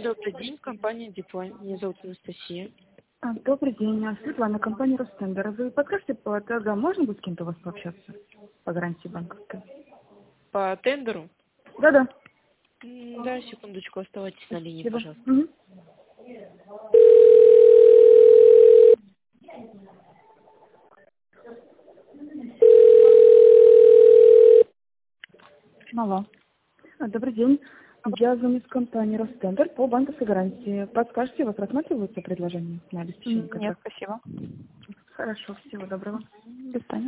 Добрый день, компания Дипой. Меня зовут Анастасия. Добрый день, Светлана, компания Ростендер. Вы подскажете, по торгам можно будет с кем-то у вас пообщаться по гарантии банковской? По тендеру? Да-да. Да, секундочку, оставайтесь на линии, Спасибо. пожалуйста. Мгм. Алло. Добрый день. Я звоню с компании Ростендер по банковской гарантии. Подскажете, у вас рассматриваются предложения на обеспечение Нет, контракта? спасибо. Хорошо, всего доброго. До свидания.